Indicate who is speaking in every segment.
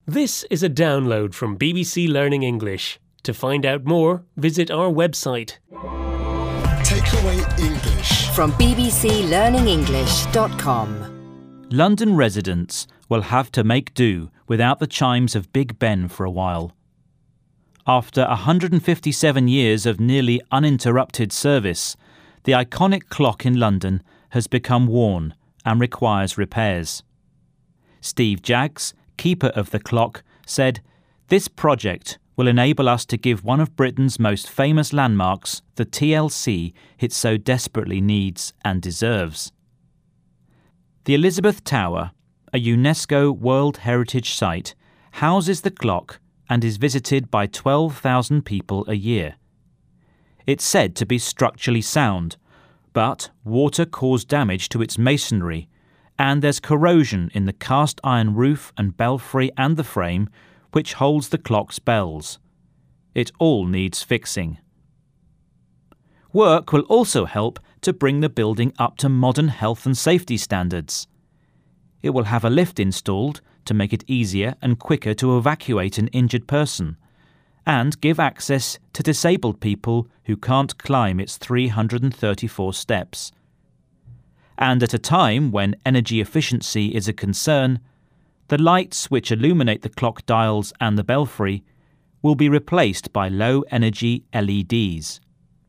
Speaker 1: This is a download from BBC Learning English. To find out more, visit our website.
Speaker 2: Takeaway English
Speaker 3: from bbclearningenglish.com.
Speaker 4: London residents will have to make do without the chimes of Big Ben for a while. After 157 years of nearly uninterrupted service, the iconic clock in London has become worn and requires repairs. Steve Jaggs, keeper of the clock, said, "This project will enable us to give one of Britain's most famous landmarks the TLC it so desperately needs and deserves." The Elizabeth Tower, a UNESCO World Heritage Site, houses the clock and is visited by 12,000 people a year. It's said to be structurally sound, but water caused damage to its masonry, and there's corrosion in the cast iron roof and belfry and the frame which holds the clock's bells. It all needs fixing. Work will also help to bring the building up to modern health and safety standards. It will have a lift installed to make it easier and quicker to evacuate an injured person, and give access to disabled people who can't climb its 334 steps. And at a time when energy efficiency is a concern, the lights which illuminate the clock dials and the belfry will be replaced by low-energy LEDs.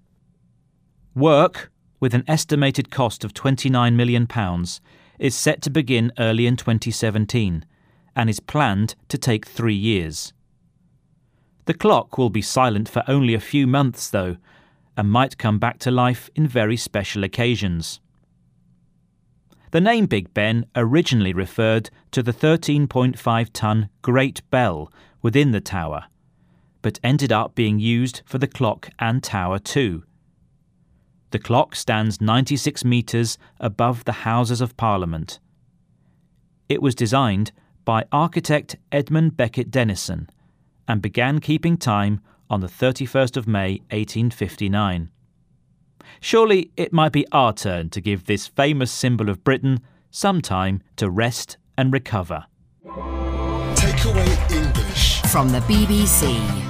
Speaker 4: Work, with an estimated cost of £29 million, is set to begin early in 2017 and is planned to take 3 years. The clock will be silent for only a few months, though, and might come back to life in very special occasions. The name Big Ben originally referred to the 13.5-ton Great Bell within the tower, but ended up being used for the clock and tower too. The clock stands 96 metres above the Houses of Parliament. It was designed by architect Edmund Beckett Denison and began keeping time on the 31st of May 1859. Surely it might be our turn to give this famous symbol of Britain some time to rest and recover.
Speaker 2: Takeaway English
Speaker 3: from the BBC.